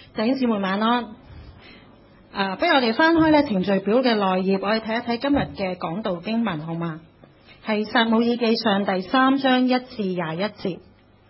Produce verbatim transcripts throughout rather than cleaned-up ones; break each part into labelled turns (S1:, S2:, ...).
S1: 弟兄姊妹晚安。啊，不如我哋翻開咧程序表嘅內頁，我哋睇一睇今日嘅講道經文好嗎？係撒母耳記上第三章一至廿一節。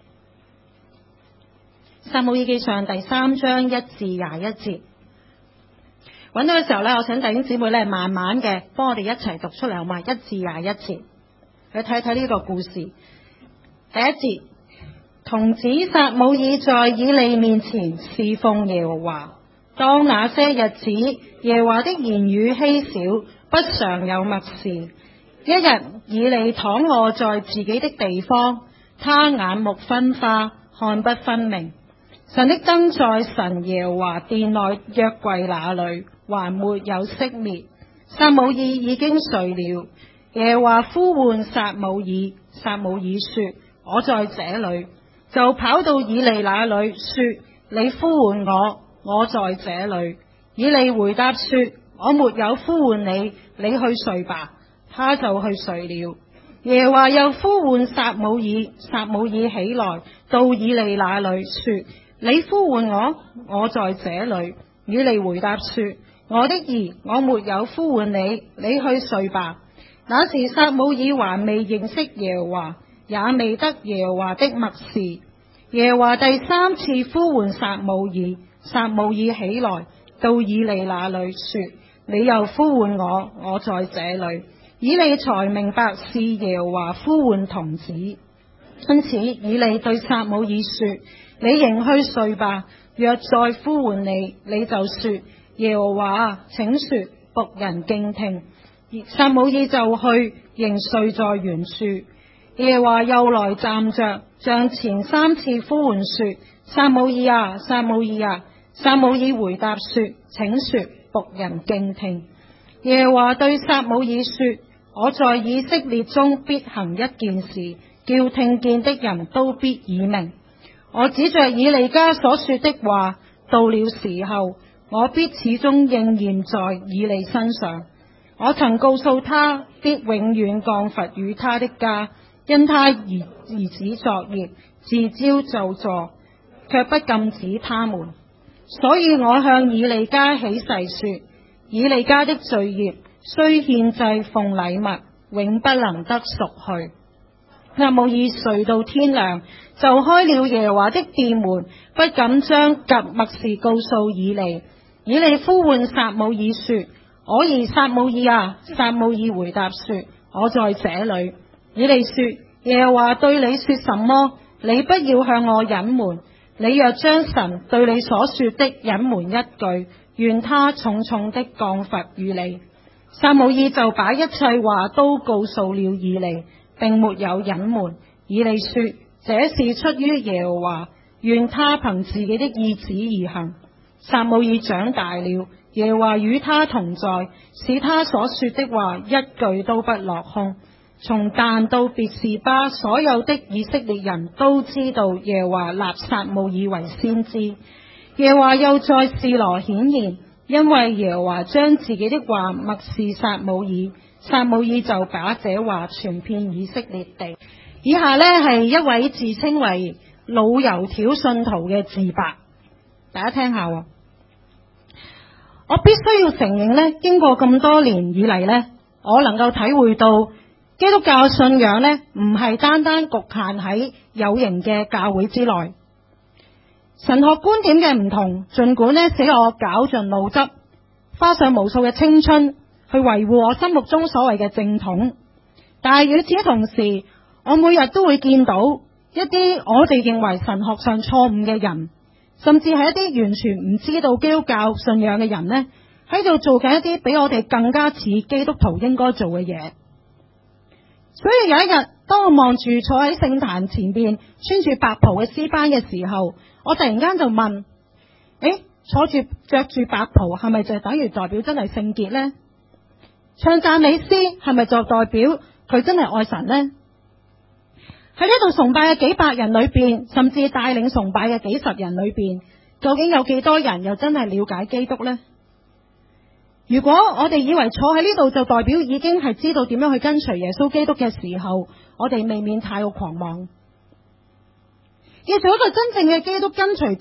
S1: 撒母耳記上第三章一至廿一節。揾到嘅時候咧，我請弟兄姊妹咧慢慢嘅幫我哋一齊讀出嚟好嗎？一至廿一節，去睇睇呢個故事。第一節，童子撒母耳在以利面前侍奉耶和華。當那些日子，耶和華的言語稀少，不常有默示。一日，以利躺臥在自己的地方，他眼目昏花，看不分明。神的燈在神耶和華殿內約櫃那裏，還沒有熄滅。撒母耳已經睡了。耶和華呼喚撒母耳，撒母耳說：我在這裏。就跑到以利那裏，說：你呼喚我，我在這裏。以利回答說：我沒有呼喚你，你去睡吧。他就去睡了。耶和華又呼喚撒母耳，撒母耳起來，到以利那裏，說：你呼喚我，我在這裏。以利回答說：我的兒，我沒有呼喚你，你去睡吧。那時撒母耳還未認識耶和華，也未得耶和華的默示。耶和華第三次呼喚撒母耳，撒母耳起來，到以利那裏，說：你又呼喚我，我在這裏。以利才明白是耶和華呼喚童子。因此以利對撒母耳說：你仍去睡吧。若再呼喚你，你就說：耶和華請說，僕人敬聽。撒母耳就去，仍睡在原處。耶和華又來站着，像前三次呼喚說：撒母耳啊，撒母耳啊。撒母耳回答說：請說，僕人敬聽。耶和華對撒母耳說：我在以色列中必行一件事，叫聽見的人都必耳鳴。我指着以利家所說的話，到了時候，我必始終應驗在以利身上。我曾告訴他，必永遠降罰與他的家，因他兒兒子作孽，自招咒詛，卻不禁止他們。所以我向以利家起誓說：以利家的罪孽雖獻祭奉禮物，永不能得贖去。撒母耳睡到天亮，就開了耶和華的殿門，不敢將及默示告訴以利。以利呼喚撒母耳說：我兒撒母耳啊。撒母耳回答說：我在這裏。以利說：耶和華對你說什麼？你不要向我隱瞞。你若將神對你所說的隱瞞一句，願他重重的降罰與你。撒母耳就把一切話都告訴了以利，並沒有隱瞞。以利說：這是出於耶和華，願他憑自己的意旨而行。撒母耳長大了，耶和華與他同在，使他所說的話一句都不落空。從但到別是巴，所有的以色列人都知道耶和華立撒母耳為先知。耶和華又在示羅顯現，因為耶和華將自己的話默示撒母耳，撒母耳就把這話傳遍以色列地。以下呢係一位自稱為老油條信徒嘅自白，大家聽下。我必須要承認呢，經過咁多年以嚟呢，我能夠體會到基督教信仰呢，唔係單單局限喺有形嘅教會之內。神學觀點嘅唔同，盡管呢使我絞盡腦汁，花上無數嘅青春去維護我心目中所謂嘅正統，但係與此同時，我每日都會見到一啲我哋認為神學上錯誤嘅人，甚至係一啲完全唔知道基督教信仰嘅人呢，喺度做緊一啲比我哋更加似基督徒應該做嘅嘢。所以有一日，當我望住坐喺聖壇前邊穿住白袍嘅詩班嘅時候，我突然間就問：誒，坐住着住白袍係咪就等於代表真係聖潔呢？唱讚美詩係咪就代表佢真係愛神呢？喺呢度崇拜嘅幾百人裏邊，甚至帶領崇拜嘅幾十人裏邊，究竟有幾多人又真係了解基督呢？如果我哋以為坐喺呢度就代表已經係知道點樣去跟隨耶穌基督嘅時候，我哋未免太過狂妄。要做一個真正嘅基督跟隨者，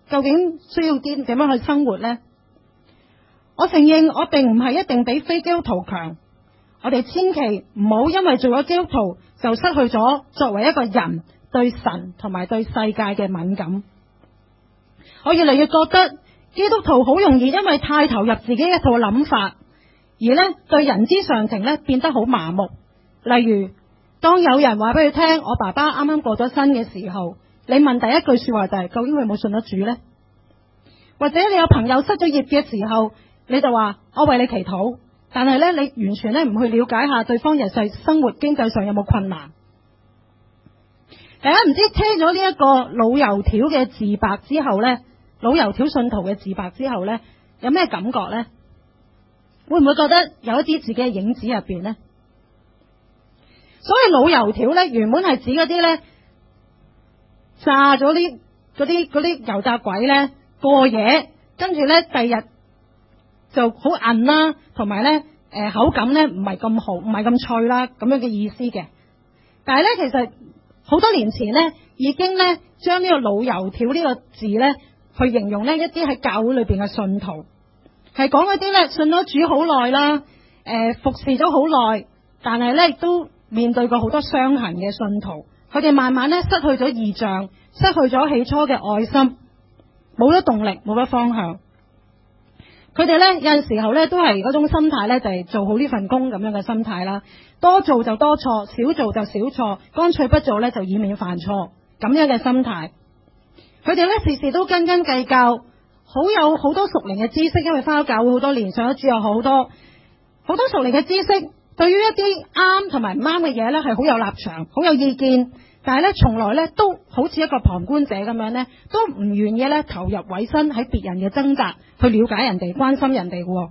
S1: 究竟需要啲點樣去生活呢？我承認我並唔係一定比非基督徒強，我哋千祈唔好因為做咗基督徒就失去咗作為一個人對神同埋對世界嘅敏感。我越嚟越覺得基督徒好容易因為太投入自己一套諗法，而呢對人之常情呢變得好麻木。例如當有人話俾佢聽我爸爸啱啱過咗身嘅時候，你問第一句說話就係、是、究竟佢有冇信得主呢？或者你有朋友失咗業嘅時候，你就話我為你祈禱，但係呢，你完全呢唔去了解下對方日常生活經濟上有冇困難。大家唔知聽咗呢一個老油條嘅自白之後呢，老油條信徒嘅自白之後呢，有咩感覺呢？會唔會覺得有一啲自己嘅影子入邊呢？所謂老油條呢，原本係指嗰啲呢炸咗啲嗰啲嗰啲油炸鬼呢過夜，跟住呢第日就好韌啦，同埋呢誒口感呢唔係咁好，唔係咁脆啦，咁樣嘅意思嘅。但係呢，其實好多年前呢已經呢將呢個老油條呢個字呢去形容呢一啲喺教會裏邊嘅信徒，係講嗰啲呢信咗主好耐啦，誒、呃、服侍咗好耐，但係呢亦都面對過好多傷痕嘅信徒，佢哋慢慢呢失去咗異象，失去咗起初嘅愛心，冇咗動力，冇咗方向。佢哋呢有陣時候呢都係嗰種心態呢，就係做好呢份工咁樣嘅心態啦，多做就多錯，少做就少錯，乾脆不做呢就以免犯錯，咁樣嘅心態。佢哋呢事事都斤斤計較，好有好多屬靈嘅知識，因為返咗教會好多年，上咗主有好多好多屬靈嘅知識，對於一啲啱同埋唔啱嘅嘢呢係好有立場，好有意見，但係呢從來呢都好似一個旁觀者咁樣呢，都唔願意呢投入委身喺別人嘅掙扎，去了解人哋，關心人哋嘅。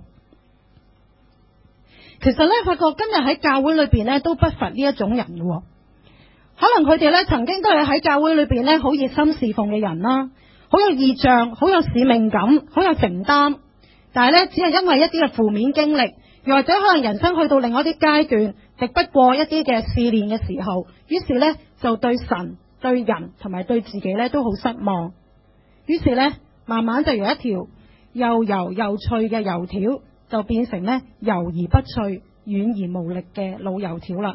S1: 其實呢，發覺今日喺教會裏邊呢都不乏呢一種人嘅，可能佢哋呢曾經都係喺教會裏邊呢好熱心侍奉嘅人啦，好有異象，好有使命感，好有承擔，但係呢，只係因為一啲嘅負面經歷，又或者可能人生去到另外一啲階段，敵不過一啲嘅試煉嘅時候，於是呢就對神、對人同埋對自己呢都好失望，於是呢，慢慢就由一條又油又脆嘅油條，就變成呢油而不脆、軟而無力嘅老油條啦。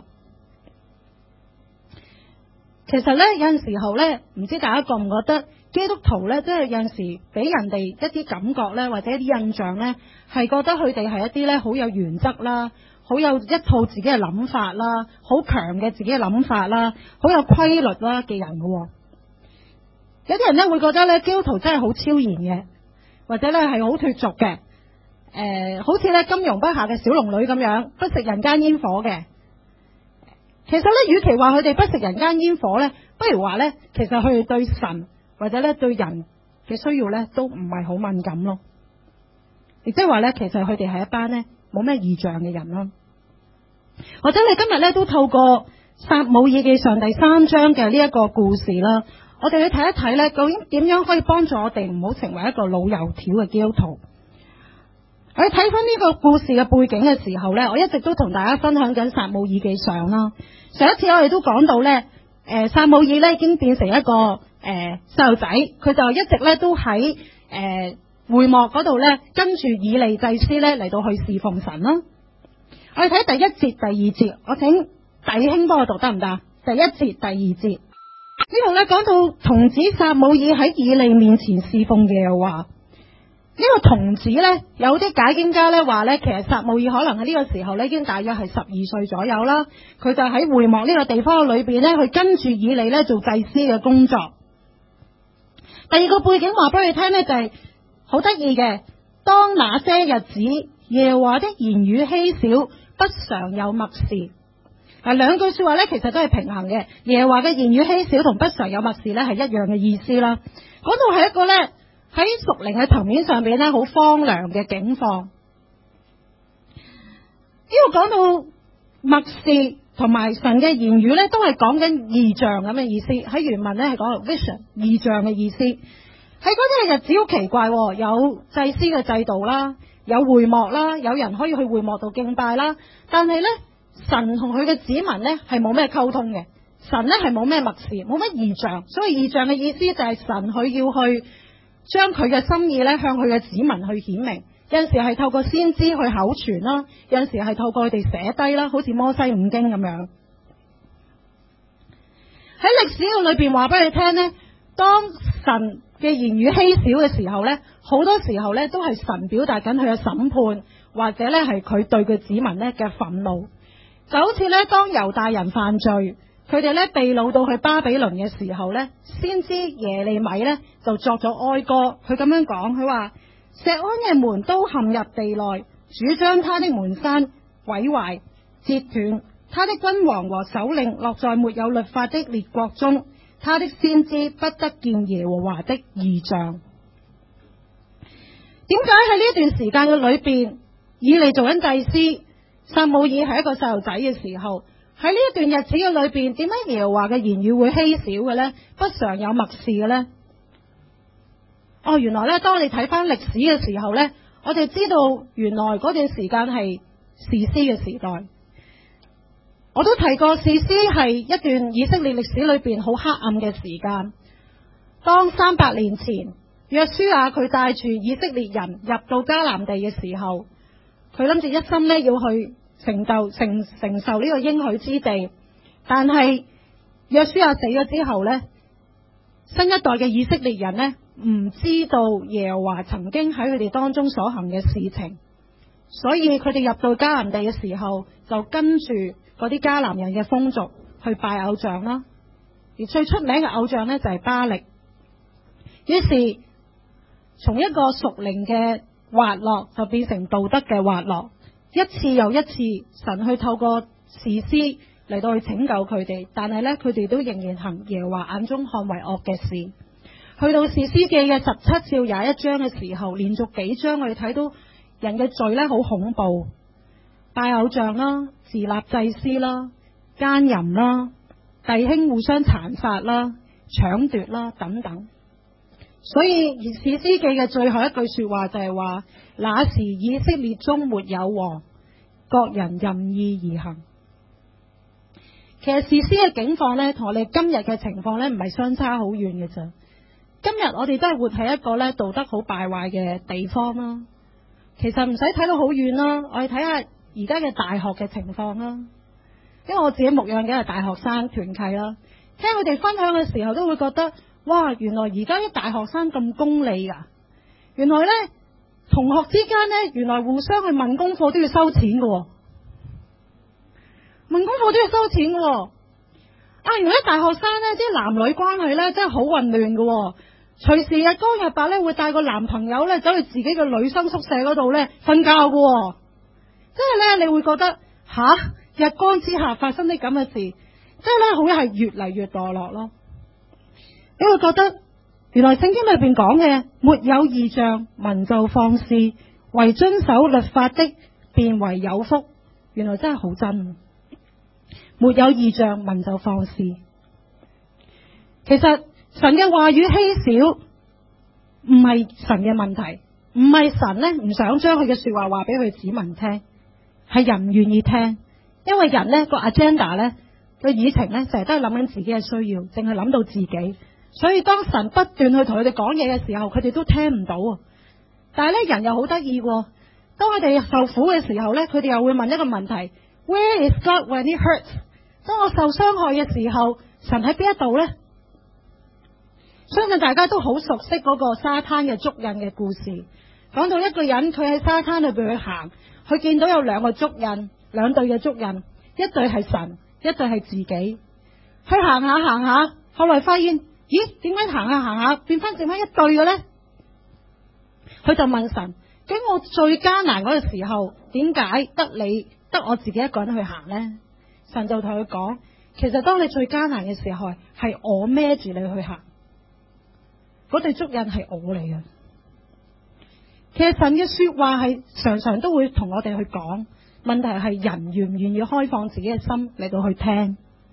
S1: 其實呢，有陣時候呢，唔知大家覺唔覺得基督徒呢，即係有陣時俾人哋一啲感覺呢，或者一啲印象呢，係覺得佢哋係一啲呢好有原則啦，好有一套自己嘅諗法啦，好強嘅自己嘅諗法啦，好有規律啦嘅人嘅。有啲人呢會覺得呢，基督徒真係好超然嘅，或者呢係好脫俗嘅，誒、呃，好似呢金庸筆下嘅小龍女咁樣，不食人間煙火嘅。其實呢，與其話佢哋不食人間煙火呢，不如話呢，其實佢哋對神或者呢對人嘅需要呢都唔係好敏感咯。亦即係話呢，其實佢哋係一班呢冇咩異象嘅人咯。或者你今日呢都透過撒母耳記上第三章嘅呢一個故事啦，我哋去睇一睇呢，究竟點樣可以幫助我哋唔好成為一個老油條嘅基督徒。我哋睇翻呢個故事嘅背景嘅時候呢，我一直都同大家分享緊撒母耳記上啦。上一次我哋都講到呢，誒撒母耳呢已經變成一個誒細路仔，佢就一直呢都喺誒、呃、會幕嗰度呢，跟住以利祭司呢嚟到去侍奉神啦。我哋睇第一節、第二節，我請弟兄幫我讀得唔得？第一節、第二節呢度呢講到童子撒母耳喺以利面前侍奉嘅又話。呢個童子呢，有啲解經家呢話呢，其實撒母耳可能喺呢個時候呢已經大約係十二歲左右啦。佢就喺會幕呢個地方裏邊呢，去跟住以利呢做祭司嘅工作。第二個背景話俾佢聽呢，就係好得意嘅。當那些日子，耶和華的言語稀少，不常有默示。嗱，兩句說話呢，其實都係平衡嘅。耶和華嘅言語稀少同不常有默示呢係一樣嘅意思啦。嗰度係一個呢，喺屬靈嘅層面上邊咧，好荒涼嘅境況。呢度講到默示同埋神嘅言語咧，都係講緊異象咁嘅意思。喺原文咧係講 vision 異象嘅意思。喺嗰啲嘅日子好奇怪，有祭司嘅制度啦，有會幕啦，有人可以去會幕度敬拜啦。但係咧，神同佢嘅子民咧係冇咩溝通嘅。神咧係冇咩默示，冇乜異象。所以異象嘅意思就係神佢要去將佢嘅心意咧向佢嘅子民去顯明。有陣時係透過先知去口傳啦，有陣時係透過佢哋寫低啦，好似摩西五經咁樣。喺歷史嘅裏邊話俾你聽呢，當神嘅言語稀少嘅時候呢，好多時候呢都係神表達緊佢嘅審判，或者呢係佢對佢子民呢嘅憤怒。就好似呢，當猶大人犯罪，佢哋呢被擄到去巴比倫嘅時候呢，先知耶利米呢就作咗哀歌，佢咁樣講，佢話錫安嘅門都陷入地內，主將他的門山毀壞截斷，他的君王和首領落在沒有律法的列國中，他的先知不得見耶和華的異象。點解喺呢段時間嘅裏邊，以利做緊祭司，撒母耳係一個細路仔嘅時候，喺呢一段日子嘅裏邊，點解耶和華嘅言語會稀少嘅呢？不常有默示嘅呢？哦，原來咧，當你睇翻歷史嘅時候呢，我哋知道原來嗰段時間係士師嘅時代。我都提過，士師係一段以色列歷史裏邊好黑暗嘅時間。當三百年前約書亞佢帶住以色列人入到迦南地嘅時候，佢諗住一心呢要去成就承承受呢個應許之地，但係約書亞死咗之後呢，新一代嘅以色列人呢，唔知道耶和華曾經喺佢哋當中所行嘅事情，所以佢哋入到迦南地嘅時候，就跟住嗰啲迦南人嘅風俗去拜偶像啦。而最出名嘅偶像呢，就係巴力。於是從一個屬靈嘅滑落就變成道德嘅滑落，一次又一次神去透過士師嚟到去拯救佢哋，但係呢，佢哋都仍然行耶和華眼中看為惡嘅事。去到士師記嘅十七至廿一章嘅時候，連續幾章我哋睇到人嘅罪呢，好恐怖，拜偶像啦，自立祭司啦，奸淫啦，弟兄互相殘殺啦，搶奪啦等等。所以而士師記嘅最後一句說話就係話，那時以色列中沒有王，各人任意而行。其實士師嘅境況呢，同我哋今日嘅情況呢，唔係相差好遠嘅啫。今日我哋都係活喺一個呢道德好敗壞嘅地方啦。其實唔使睇到好遠啦，我哋睇下而家嘅大學嘅情況啦。因為我自己牧養嘅係大學生團契啦，聽佢哋分享嘅時候都會覺得，哇！原來而家啲大學生咁功利噶，原來呢，同學之間呢，原來互相去問功課都要收錢嘅，問功課都要收錢嘅。啊，原來啲大學生呢，啲男女關係呢，真係好混亂嘅，隨時日光日白呢，會帶個男朋友呢走去自己嘅女生宿舍嗰度呢瞓覺嘅，即係呢，你會覺得吓，日光之下發生啲咁嘅事，即係呢，好係越嚟越墮落咯。你會覺得原來聖經裏邊講嘅沒有異象，民就放肆；為遵守律法的，便為有福。原來真係好真，沒有異象，民就放肆。其實神嘅話語稀少，唔係神嘅問題，唔係神呢唔想將佢嘅說話話俾佢子民聽，係人唔願意聽。因為人呢個 agenda 呢個議程呢，成日都係諗緊自己嘅需要，淨係諗到自己。所以當神不斷去同佢哋講嘢嘅時候，佢哋都聽唔到。但係咧，人又好得意，當佢哋受苦嘅時候咧，佢哋又會問一個問題 ：Where is God when it hurts？ 當我受傷害嘅時候，神喺邊一度呢？相信大家都好熟悉嗰個沙灘嘅足印嘅故事，講到一個人佢喺沙灘裏邊去行，佢見到有兩個足印，兩對嘅足印，一對係神，一對係自己。去行下行下，後來發現。咦？點解行下行下變翻剩翻一對嘅呢？佢就問神：究竟我最艱難嗰個時候，點解得你得我自己一個人去行呢？神就同佢講：其實當你最艱難嘅時候，係我孭住你去行，嗰對足印係我嚟嘅。其實神嘅說話係常常都會同我哋去講，問題係人願唔願意開放自己嘅心嚟到去聽。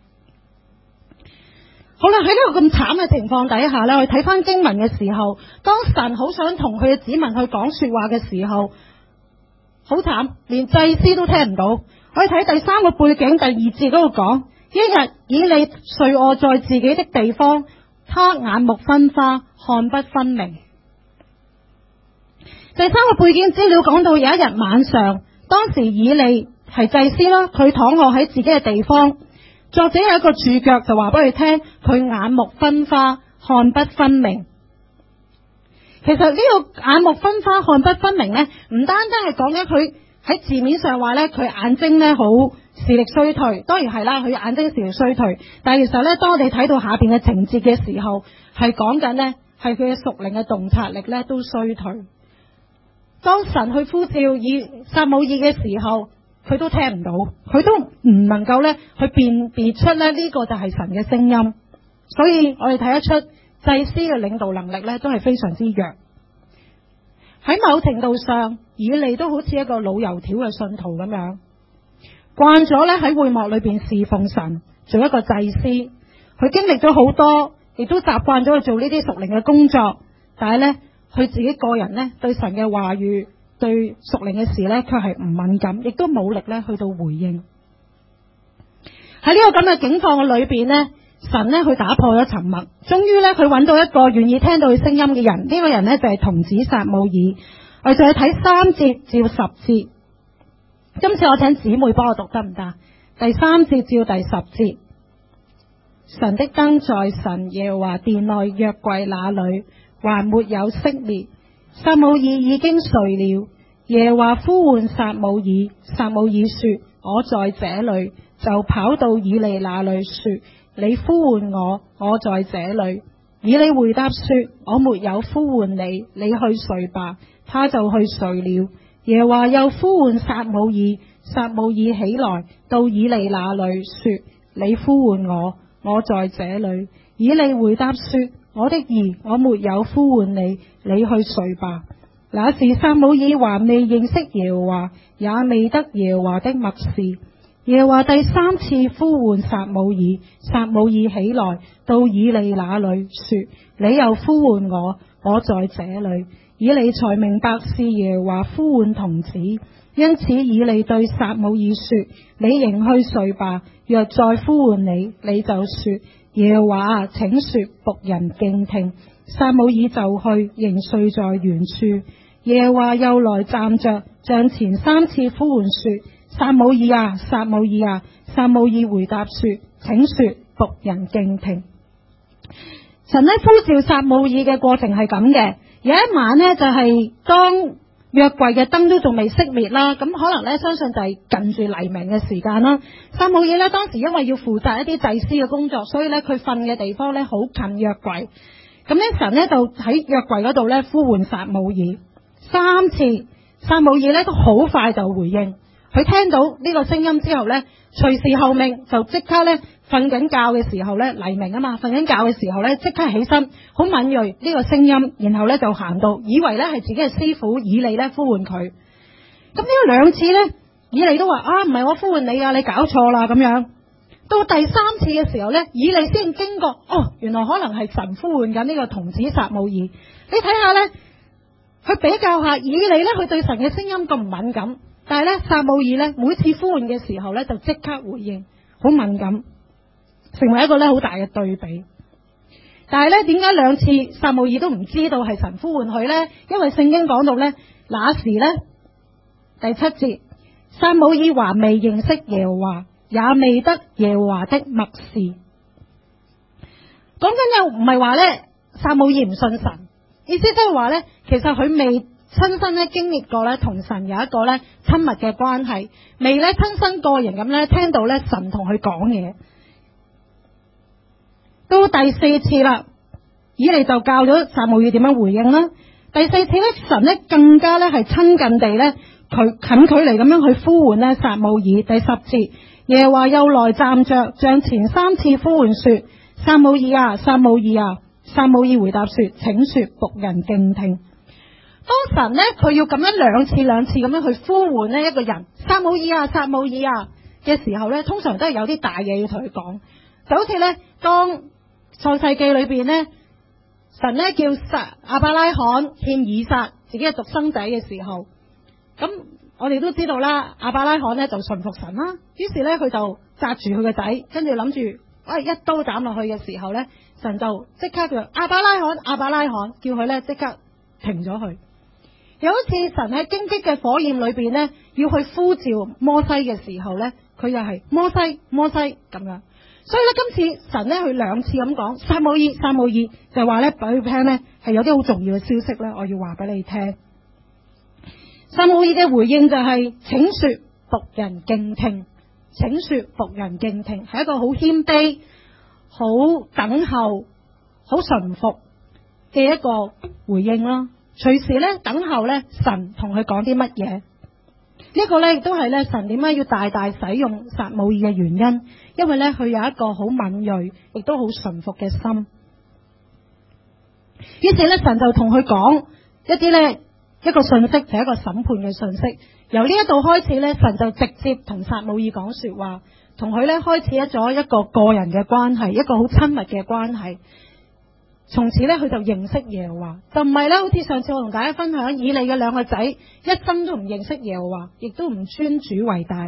S1: 好啦，喺呢個咁慘嘅情況底下呢，我哋睇翻經文嘅時候，當神好想同佢嘅子民去講說話嘅時候，好慘，連祭司都聽唔到。我哋睇第三個背景，第二節嗰度講：一日以利睡臥在自己的地方，他眼目昏花，看不分明。 第三個背景資料講到有一日晚上，當時以利係祭司啦，佢躺臥喺自己嘅地方。作者有一個注腳就話俾佢聽，佢眼目昏花，看不分明。其實呢個眼目昏花、看不分明呢，唔單單係講緊佢喺字面上話呢，佢眼睛呢好視力衰退，當然係啦，佢眼睛視力衰退。但係其實呢，當我哋睇到下邊嘅情節嘅時候，係講緊呢，係佢嘅屬靈嘅洞察力呢都衰退。當神去呼召以撒母耳嘅時候，佢都聽唔到，佢都唔能夠咧去辨別出咧呢個就係神嘅聲音。所以我哋睇得出祭司嘅領導能力咧都係非常之弱。喺某程度上，以利都好似一個老油條嘅信徒咁樣，慣咗咧喺會幕裏邊侍奉神，做一個祭司。佢經歷咗好多，亦都習慣咗去做呢啲屬靈嘅工作，但係咧佢自己個人咧對神嘅話語、對屬靈嘅事咧，卻係唔敏感，亦都冇力咧去到回應。喺呢個咁嘅境況嘅裏邊呢，神呢去打破咗沉默，終於呢，佢揾到一個願意聽到佢聲音嘅人。呢、這個人呢，就係童子撒母耳。我哋就去睇三節至十節。今次我請姊妹幫我讀得唔得？第三節至第十節。神的燈在神耶和華殿內約櫃那裏還沒有熄滅，撒母耳已經睡了。耶和華呼喚撒母耳，撒母耳說：我在這裏。就跑到以利那裏說：你呼喚我，我在這裏。以利回答說：我沒有呼喚你，你去睡吧。他就去睡了。耶和華又呼喚撒母耳，撒母耳起來到以利那裏說：你呼喚我，我在這裏。以利回答說：我的兒，我沒有呼喚你，你去睡吧。那時撒母耳還未認識耶和華，也未得耶和華的默示。耶和華第三次呼喚撒母耳，撒母耳起來到以利那裏說：你又呼喚我，我在這裏。以利才明白是耶和華呼喚童子，因此以利對撒母耳說：你仍去睡吧，若再呼喚你，你就說：耶和華請說，僕人敬聽。撒母耳就去，仍睡在原處。耶和華又來站着，像前三次呼喚說：撒母耳啊，撒母耳啊！撒母耳回答說：請說，僕人敬聽。神呢呼召撒母耳嘅過程係咁嘅。有一晚呢，就係、是、當約櫃嘅燈都仲未熄滅啦，咁可能呢，相信就係近住黎明嘅時間啦。撒母耳呢，當時因為要負責一啲祭司嘅工作，所以呢，佢瞓嘅地方呢，好近約櫃。咁呢，神呢，就喺約櫃嗰度呢，呼喚撒母耳三次，撒母耳呢，都好快就回應。佢聽到呢個聲音之後呢，隨時候命，就即刻呢，瞓緊覺嘅時候呢，黎明啊嘛，瞓緊覺嘅時候呢，即刻起身，好敏銳呢個聲音，然後呢就行到，以為呢係自己嘅師傅以利呢呼喚佢。咁呢兩次呢，以利都話：啊，唔係我呼喚你啊，你搞錯啦咁樣。到第三次嘅時候呢，以利先驚覺，哦，原來可能係神呼喚緊呢個童子撒母耳。你睇下呢，去比較下以利呢，佢對神嘅聲音咁唔敏感。但係咧，撒母耳咧每次呼喚嘅時候咧，就即刻回應，好敏感，成為一個咧好大嘅對比。但係咧，點解兩次撒母耳都唔知道係神呼喚佢咧？因為聖經講到咧，那時咧第七節，撒母耳還未認識耶和華，也未得耶和華的默示。講緊又唔係話咧，撒母耳唔信神，意思即係話咧，其實佢未親身咧經歷過咧同神有一個咧親密嘅關係，未咧親身個人咁咧聽到咧神同佢講嘢。到第四次啦，以利就教咗撒母耳點樣回應啦。第四次咧，神咧更加咧係親近地咧佢近距離咁樣去呼喚咧撒母耳。第十節，耶和華又來站着，像前三次呼喚說：撒母耳啊，撒母耳啊！撒母耳回答說：請說，僕人敬聽。當神呢，佢要咁樣兩次兩次咁樣去呼喚呢一個人，撒母耳啊，撒母耳啊嘅時候呢，通常都係有啲大嘢要同佢講。就好似呢，當創世記裏邊呢，神呢叫撒亞伯拉罕獻以撒自己嘅獨生仔嘅時候，咁我哋都知道啦，亞伯拉罕呢就順服神啦，於是呢，佢就紮住佢個仔，跟住諗住喂一刀斬落去嘅時候呢，神就即刻叫亞伯拉罕，亞伯拉罕叫佢呢即刻停咗佢。 有一次神喺荊棘嘅火焰裏邊呢，要去呼召摩西嘅時候呢，佢又係摩西摩西咁樣。所以咧，今次神咧佢兩次咁講，撒母耳撒母耳，就話咧俾佢聽咧係有啲好重要嘅消息咧，我要話俾你聽。撒母耳嘅回應就係、是、請說僕人敬聽，請說僕人敬聽，係一個好謙卑、好等候、好順服嘅一個回應啦。隨時咧等候咧神同佢講啲乜嘢。呢個咧亦都係咧神點解要大大使用撒母耳嘅原因，因為咧佢有一個好敏銳，亦都好順服嘅心。於是咧神就同佢講一啲咧一個信息，就係一個審判嘅信息。由呢一度開始咧，神就直接同撒母耳講說話，同佢咧開始咗一個個人嘅關係，一個好親密嘅關係。從此咧，佢就認識耶和華，就唔係咧，好似上次我同大家分享以利嘅兩個仔，一生都唔認識耶和華，亦都唔尊主為大。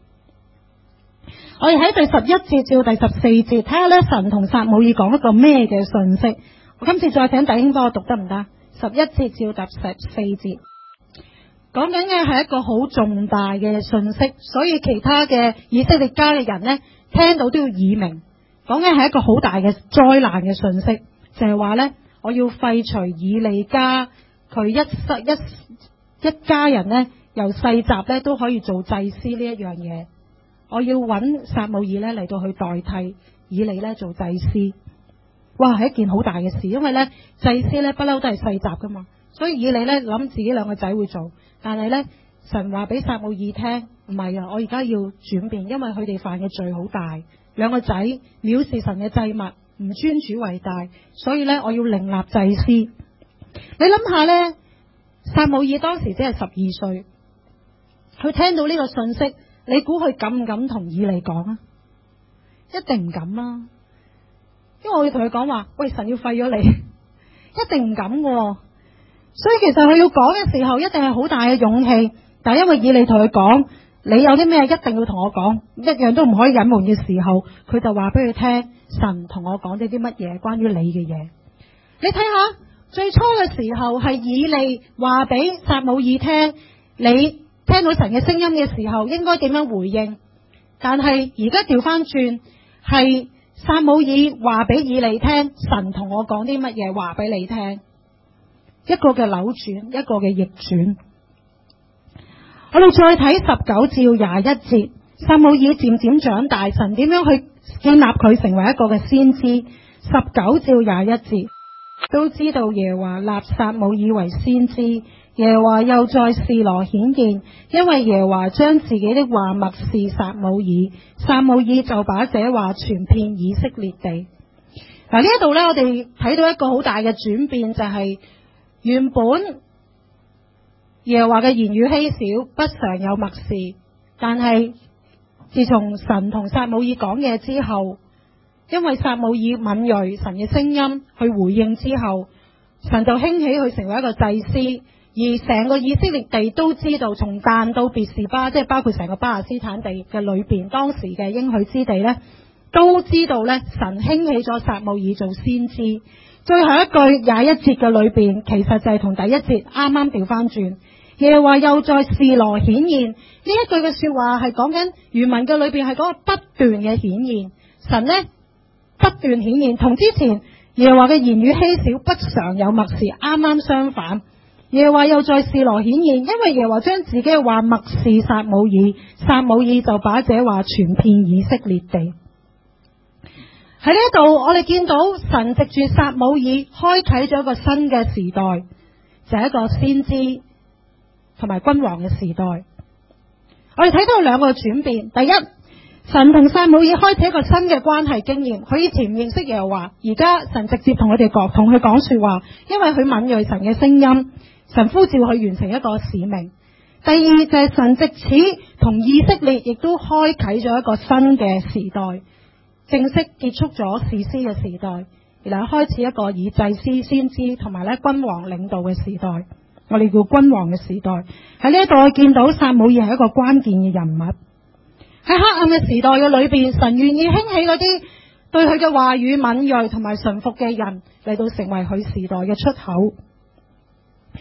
S1: 我哋喺第十一節至到第十四節睇下咧，神同撒母耳講一個咩嘅信息。我今次再請弟兄幫我讀得唔得？十一節至到第十四節，講緊嘅係一個好重大嘅信息，所以其他嘅以色列家嘅人呢，聽到都要耳鳴。講緊係一個好大嘅災難嘅信息。就係話咧，我要廢除以利家佢一一一家人咧，由世襲咧都可以做祭司呢一樣嘢。我要揾撒母耳咧嚟到去代替以利咧做祭司。哇，係一件好大嘅事，因為咧祭司咧不嬲都係世襲噶嘛，所以以利咧諗自己兩個仔會做，但係咧神話俾撒母耳聽，唔係啊，我而家要轉變，因為佢哋犯嘅罪好大，兩個仔藐視神嘅祭物。唔尊主為大，所以咧我要另立祭司。你諗下咧，撒母耳當時只係十二歲，佢聽到呢個信息，你估佢敢唔敢同以利講啊？一定唔敢啦，因為我要同佢講話，喂，神要廢咗你，一定唔敢喎。所以其實佢要講嘅時候，一定係好大嘅勇氣。但係因為以利同佢講，你有啲咩一定要同我講，一樣都唔可以隱瞞嘅時候，佢就話俾佢聽。神同我講咗啲乜嘢關於你嘅嘢？你睇下最初嘅時候係以利話俾撒母耳聽，你聽到神嘅聲音嘅時候應該點樣回應？但係而家調翻轉，係撒母耳話俾以利聽，神同我講啲乜嘢話俾你聽，一個嘅扭轉，一個嘅逆轉。我哋再睇十九至廿一節，撒母耳漸漸長大，神點樣去建立佢成為一個嘅先知？十九至廿一節都知道耶和華立撒母耳為先知，耶和華又在示羅顯現，因為耶和華將自己的話默示撒母耳，撒母耳就把這話傳遍以色列地。嗱，呢一度呢，我哋睇到一個好大嘅轉變，就係、是、原本耶和華嘅言語稀少，不常有默示，但係自從神同撒母耳講嘢之後，因為撒母耳敏銳神嘅聲音去回應之後，神就興起佢成為一個祭司，而成個以色列地都知道，從但到別是巴，即係包括成個巴勒斯坦地嘅裏邊，當時嘅應許之地呢，都知道呢，神興起咗撒母耳做先知。最後一句廿一節嘅裏邊，其實就係同第一節啱啱調翻轉。耶和華又在示羅顯現，呢一句嘅說話係講緊原文嘅裏邊係嗰個不斷嘅顯現，神呢不斷顯現，同之前耶和華嘅言語稀少，不常有默示，啱啱相反。耶和華又在示羅顯現，因為耶和華將自己嘅話默示撒母耳，撒母耳就把這話傳遍以色列地。喺呢一度，我哋見到神藉住撒母耳開啟咗一個新嘅時代，就係一個先知同埋君王嘅時代。我哋睇到兩個轉變，第一，神同撒母耳開始一個新嘅關係經驗。佢以前唔認識耶和華，而家神直接同佢哋講，同佢講說話，因為佢敏銳神嘅聲音，神呼召佢完成一個使命。第二就係神藉此同以色列亦都開啟咗一個新嘅時代，正式結束咗士師嘅時代，然後開始一個以祭司、先知同埋咧君王領導嘅時代。我哋叫君王嘅時代。喺呢一度我見到撒母耳係一個關鍵嘅人物。喺黑暗嘅時代嘅裏邊，神願意興起嗰啲對佢嘅話語敏銳同埋順服嘅人嚟到成為佢時代嘅出口。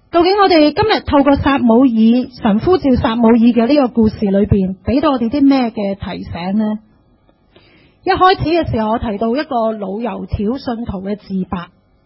S1: 究竟我哋今日透過撒母耳，神呼召撒母耳嘅呢個故事裏邊，俾到我哋啲咩嘅提醒呢？一開始嘅時候，我提到一個老油條信徒嘅自白。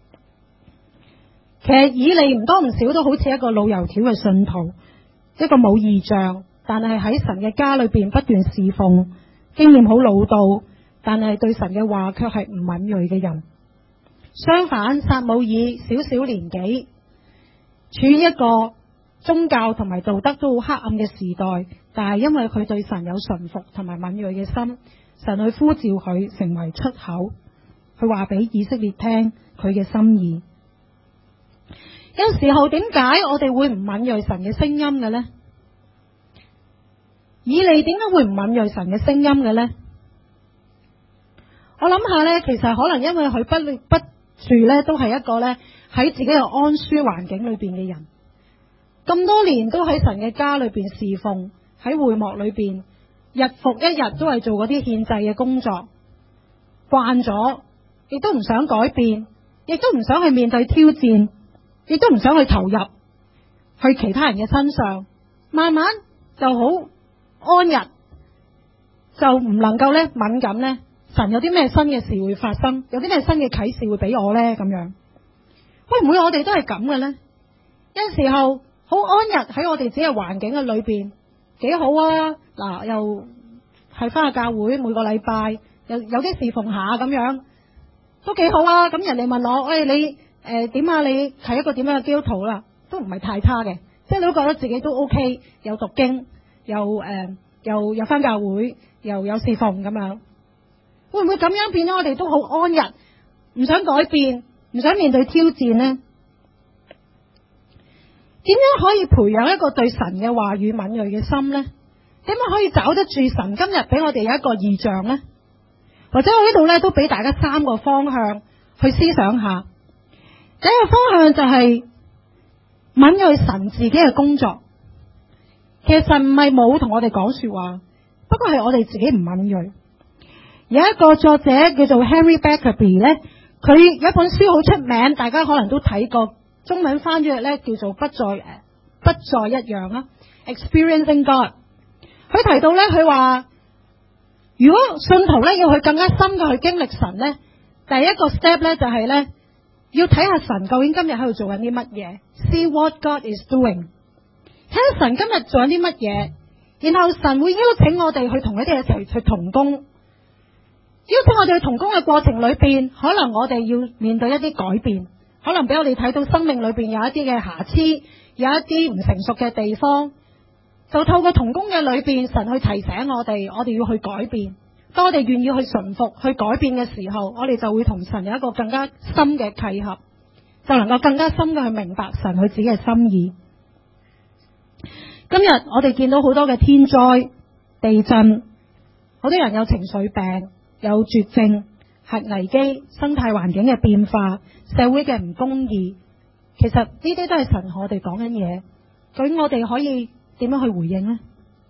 S1: 其實以利唔多唔少都好似一個老油條嘅信徒，一個冇異象，但係喺神嘅家裏邊不斷侍奉，經驗好老道，但係對神嘅話卻係唔敏銳嘅人。相反，撒母耳小小年紀，處於一個宗教同埋道德都好黑暗嘅時代，但係因為佢對神有順服同埋敏銳嘅心，神去呼召佢成為出口，去話俾以色列聽佢嘅心意。有時候點解我哋會唔敏銳神嘅聲音嘅呢？以利點解會唔敏銳神嘅聲音嘅呢？我諗下呢，其實可能因為佢不不住呢都係一個呢喺自己嘅安舒環境裏邊嘅人，咁多年都喺神嘅家裏邊侍奉，喺會幕裏邊日復一日都係做嗰啲獻祭嘅工作，慣咗，亦都唔想改變，亦都唔想去面對挑戰，亦都唔想去投入去其他人嘅身上，慢慢就好安逸，就唔能夠咧敏感咧，神有啲咩新嘅事會發生，有啲咩新嘅啟示會俾我咧咁樣。會唔會我哋都係咁嘅咧？有時候好安逸喺我哋自己嘅環境嘅裏邊，幾好啊！嗱，又係翻下教會，每個禮拜有有啲侍奉下咁樣，都幾好啊！咁人哋問我，喂、哎，你誒點、呃、啊？你係一個點樣嘅基督徒啦？都唔係太差嘅，即係你都覺得自己都 OK，有讀經，又誒、呃、又有翻教會，又有侍奉咁樣。會唔會咁樣變咗？我哋都好安逸，唔想改變，唔想面對挑戰呢？點樣可以培養一個對神嘅話語敏銳嘅心呢？點樣可以找得住神今日俾我哋有一個異象呢？或者我呢度咧都俾大家三個方向去思想下。第一個方向就係敏銳神自己嘅工作。其實神唔係冇同我哋講說話，不過係我哋自己唔敏銳。有一個作者叫做 Henry Blackaby 咧，佢有一本書好出名，大家可能都睇過。中文翻咗嚟咧，叫做不再誒不再一樣啦。Experiencing God， 佢提到咧，佢話如果信徒咧要去更加深嘅去經歷神咧，第一個 step 咧就係咧要睇下神究竟今日喺度做緊啲乜嘢 ，see what God is doing， 睇下神今日做緊啲乜嘢，然後神會邀請我哋去同佢哋一齊去同工，邀請我哋去同工嘅過程裏邊，可能我哋要面對一啲改變。可能俾我哋睇到生命裏邊有一啲嘅瑕疵，有一啲唔成熟嘅地方，就透過同工嘅裏邊，神去提醒我哋，我哋要去改變。當我哋願意去順服、去改變嘅時候，我哋就會同神有一個更加深嘅契合，就能夠更加深嘅去明白神佢自己嘅心意。今日我哋見到好多嘅天災、地震，好多人有情緒病、有絕症、核危機、生態環境嘅變化、社會嘅唔公義，其實呢啲都係神同我哋講緊嘢。究竟我哋可以點樣去回應呢？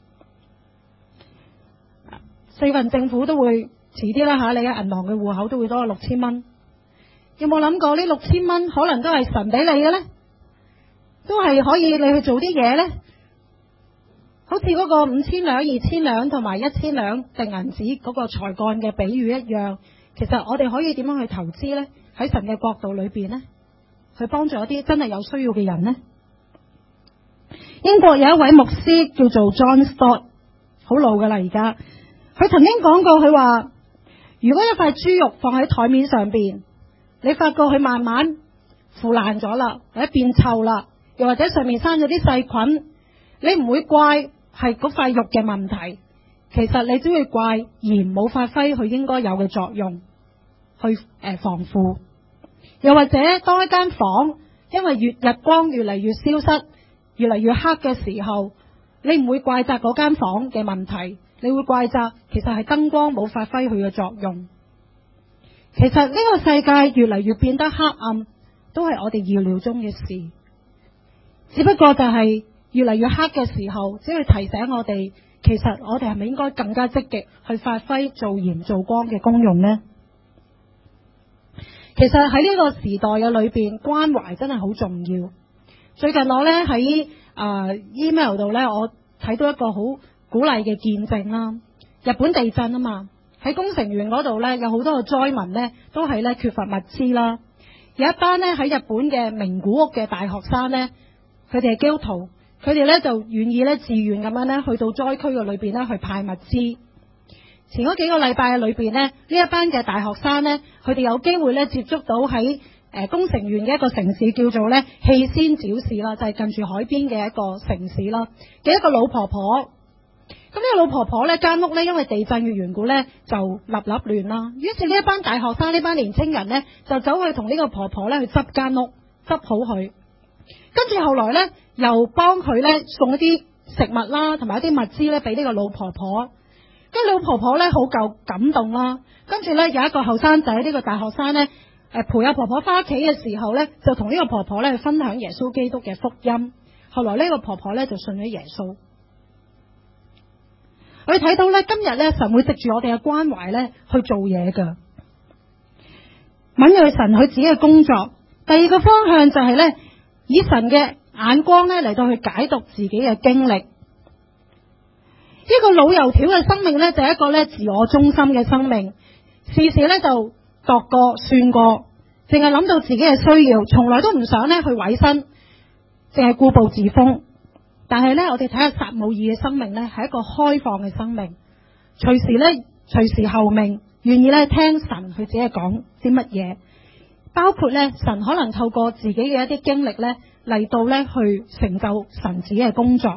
S1: 四份政府都會遲啲啦吓，你嘅銀行嘅戶口都會多六千蚊。有冇諗過呢六千蚊可能都係神俾你嘅呢？都係可以你去做啲嘢呢？好似嗰個五千兩、二千兩同埋一千兩定銀紙嗰個才幹嘅比喻一樣。其實我哋可以點樣去投資呢？喺神嘅國度裏邊呢，去幫助一啲真係有需要嘅人呢？英國有一位牧師叫做 John Stott， 好老噶啦而家。佢曾經講過，佢話如果一塊豬肉放喺台面上邊，你發覺佢慢慢腐爛咗啦，或者變臭啦，又或者上面生咗啲細菌，你唔會怪係嗰塊肉嘅問題。其實你只會怪鹽冇發揮佢應該有嘅作用，去誒、呃、防腐。又或者當一間房因為越日光越嚟越消失，越嚟越黑嘅時候，你唔會怪責嗰間房嘅問題，你會怪責其實係燈光冇發揮佢嘅作用。其實呢個世界越嚟越變得黑暗，都係我哋意料中嘅事。只不過就係越嚟越黑嘅時候，只係提醒我哋。其實我哋係咪應該更加積極去發揮做鹽做光嘅功用呢？其實喺呢個時代嘅裏邊，關懷真係好重要。 最近我咧喺誒 email 度咧，我睇到一個好鼓勵嘅見證啦。日本地震啊嘛，喺宮城縣嗰度咧有好多個災民咧都係咧缺乏物資啦。有一班咧喺日本嘅名古屋嘅大學生咧，佢哋係基督徒，佢哋咧就願意咧自願咁樣咧去到災區嘅裏邊咧去派物資。前嗰幾個禮拜嘅裏邊咧，呢一班嘅大學生咧，佢哋有機會咧接觸到喺誒宮城縣嘅一個城市叫做咧氣仙沼市啦，就係近住海邊嘅一個城市啦嘅一個老婆婆。咁呢個老婆婆咧間屋咧因為地震嘅緣故咧就立立亂啦，於是呢一班大學生呢班年青人咧就走去同呢個婆婆咧去執間屋，執好佢。跟住後來咧又幫佢咧送一啲食物啦，同埋一啲物資咧俾呢個老婆婆。跟住老婆婆咧好夠感動啦，跟住咧有一個後生仔呢個大學生咧誒陪阿婆婆翻屋企嘅時候咧，就同呢個婆婆咧去分享耶穌基督嘅福音。後來呢個婆婆咧就信咗耶穌。我哋睇到咧，今日咧神會藉住我哋嘅關懷咧去做嘢噶，敏銳神佢自己嘅工作。第二個方向就係咧，以神嘅眼光咧嚟到去解讀自己嘅經歷。呢個老油條嘅生命咧，就係一個咧自我中心嘅生命，事事咧就度過算過，淨係諗到自己嘅需要，從來都唔想咧去委身，淨係固步自封。但係咧，我哋睇下撒母耳嘅生命咧，係一個開放嘅生命，隨時咧隨時候命，願意咧聽神佢自己講啲乜嘢，包括咧神可能透過自己嘅一啲經歷咧嚟到咧去成就神自己嘅工作。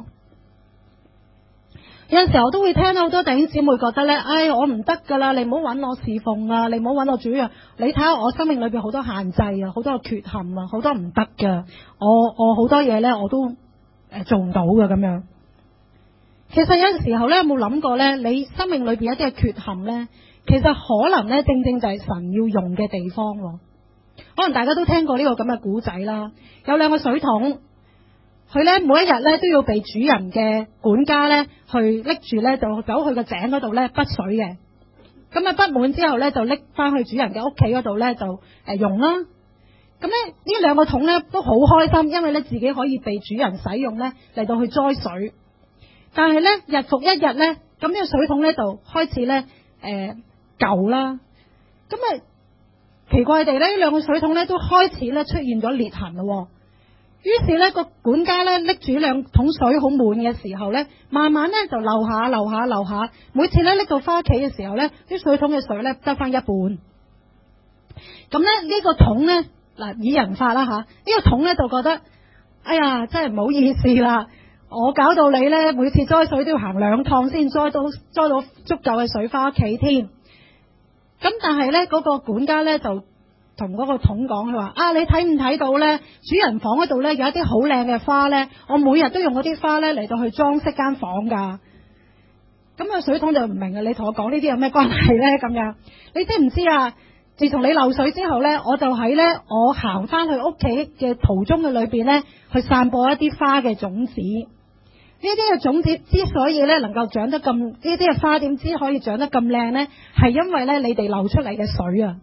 S1: 有陣時候我都會聽到好多弟兄姊妹覺得咧，唉，我唔得噶啦，你唔好揾我侍奉啊，你唔好揾我主啊，你睇下我生命裏邊好多限制啊，好多缺陷啊，好多唔得噶，我我好多嘢咧我都誒做唔到嘅咁樣。其實有陣時候咧，有冇諗過咧，你生命裏邊一啲嘅缺陷咧，其實可能咧正正就係神要用嘅地方。可能大家都聽過呢個咁嘅古仔啦，有兩個水桶。佢咧每一日咧都要被主人嘅管家咧去拎住咧，就走去個井嗰度咧滗水嘅。咁啊滗滿之後咧，就拎翻去主人嘅屋企嗰度咧就誒用啦。咁咧呢兩個桶咧都好開心，因為咧自己可以被主人使用咧嚟到去栽水。但係咧日復一日咧，咁呢個水桶咧就開始咧誒舊啦。咁啊奇怪地咧，呢兩個水桶咧都開始咧出現咗裂痕咯。於是咧個管家咧拎住兩桶水好滿嘅時候咧，慢慢咧就漏下漏下漏下，每次咧拎到翻屋企嘅時候咧，啲水桶嘅水咧得翻一半。咁咧呢個桶咧嗱以人法啦吓，呢個桶咧就覺得，哎呀真係唔好意思啦，我搞到你咧每次栽水都要行兩趟先栽到栽到足夠嘅水翻屋企添。咁但係咧嗰個管家咧就同嗰個桶講，佢話啊，你睇唔睇到咧？主人房嗰度咧有一啲好靚嘅花咧，我每日都用嗰啲花咧嚟到去裝飾間房噶。咁啊水桶就唔明啊，你同我講呢啲有咩關係咧？咁樣你知唔知啊？自從你漏水之後咧，我就喺咧我行翻去屋企嘅途中嘅裏邊咧，去散播一啲花嘅種子。呢啲嘅種子之所以咧能夠長得咁，呢啲嘅花點知可以長得咁靚咧，係因為咧你哋流出嚟嘅水啊！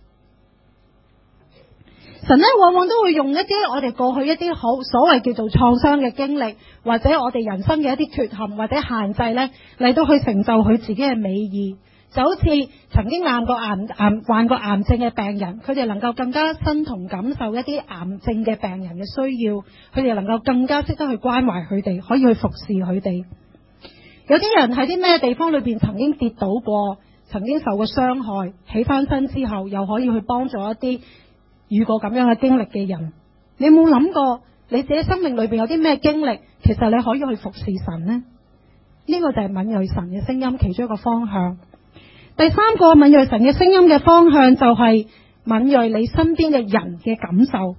S1: 神咧往往都會用一啲我哋過去一啲好所謂叫做創傷嘅經歷，或者我哋人生嘅一啲缺陷或者限制咧，嚟到去成就佢自己嘅美意。就好似曾經患過癌癌患過癌症嘅病人，佢哋能夠更加身同感受一啲癌症嘅病人嘅需要，佢哋能夠更加識得去關懷佢哋，可以去服侍佢哋。有啲人喺啲咩地方裏邊曾經跌倒過，曾經受過傷害，起翻身之後又可以去幫助一啲遇過咁樣嘅經歷嘅人。你有冇諗過你自己生命裏邊有啲咩經歷，其實你可以去服侍神呢？呢個就係敏銳神嘅聲音其中一個方向。第三個敏銳神嘅聲音嘅方向就係敏銳你身邊嘅人嘅感受。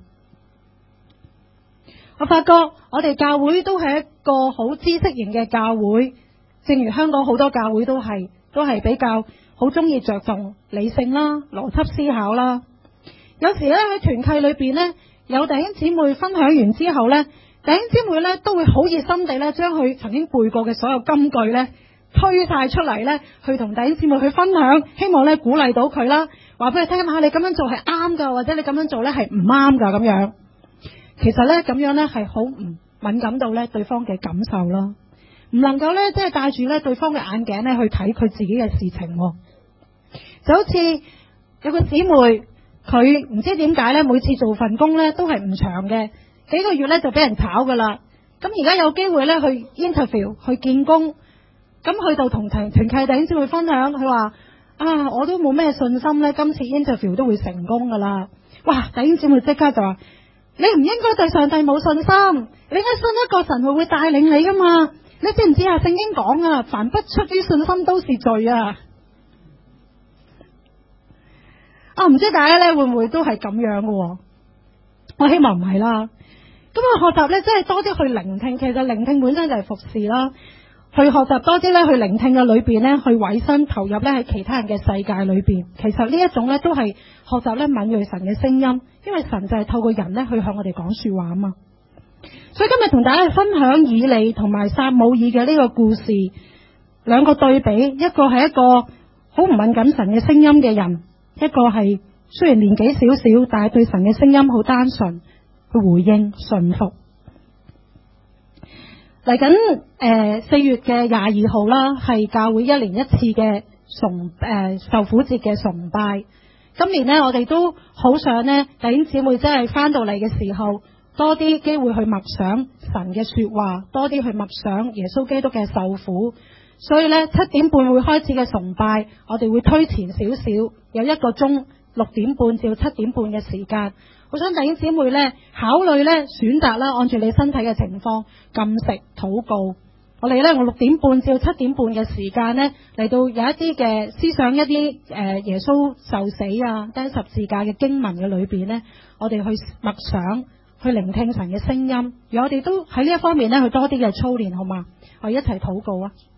S1: 我發覺我哋教會都係一個好知識型嘅教會，正如香港好多教會都係都係比較好中意着重理性啦、邏輯思考啦。有時咧喺團契裏邊咧，有弟兄姊妹分享完之後咧，弟兄姊妹咧都會好熱心地咧將佢曾經背過嘅所有金句咧推晒出嚟咧，去同弟兄姊妹去分享，希望咧鼓勵到佢啦，話俾佢聽下，你咁樣做係啱噶，或者你咁樣做咧係唔啱噶咁樣。 其實咧咁樣咧係好唔敏感到咧對方嘅感受啦，唔能夠咧即係戴住咧對方嘅眼鏡咧去睇佢自己嘅事情，就好似有個姊妹，佢唔知點解咧，每次做份工咧都係唔長嘅，幾個月咧就俾人炒噶啦。咁而家有機會咧去 interview 去見工，咁去到同團團契弟兄姊妹分享，佢話啊，我都冇咩信心咧，今次 interview 都會成功噶啦。哇！弟兄姊妹即刻就話：你唔應該對上帝冇信心，你應該信一個神會會帶領你噶嘛。你知唔知啊？聖經講啊，凡不出於信心都是罪啊！啊，唔知大家咧會唔會都係咁樣嘅？我希望唔係啦。咁啊，學習咧，即係多啲去聆聽。其實聆聽本身就係服侍啦。去學習多啲咧，去聆聽嘅裏邊咧，去委身投入咧喺其他人嘅世界裏邊。其實呢一種咧都係學習咧敏銳神嘅聲音，因為神就係透過人咧去向我哋講說話啊嘛。所以今日同大家去分享以利同埋撒母耳嘅呢個故事，兩個對比，一個係一個好唔敏感神嘅聲音嘅人，一個係雖然年紀少少，但係對神嘅聲音好單純，去回應順服。嚟緊誒四月嘅廿二號啦，係教會一年一次嘅崇誒、呃、受苦節嘅崇拜。今年呢，我哋都好想呢弟兄姊妹真係翻到嚟嘅時候，多啲機會去默想神嘅說話，多啲去默想耶穌基督嘅受苦。所以呢，七點半會開始嘅崇拜，我哋會推前少少，有一個鐘，六點半至七點半嘅時間。我想弟兄姊妹咧考慮咧選擇啦，按住你身體嘅情況禁食禱告。我哋咧我六點半至七點半嘅時間咧嚟到有一啲嘅思想一啲誒、呃、耶穌受死啊釘十字架嘅經文嘅裏邊咧，我哋去默想去聆聽神嘅聲音，而我哋都喺呢一方面咧去多啲嘅操練，好嘛？我哋一齊禱告啊！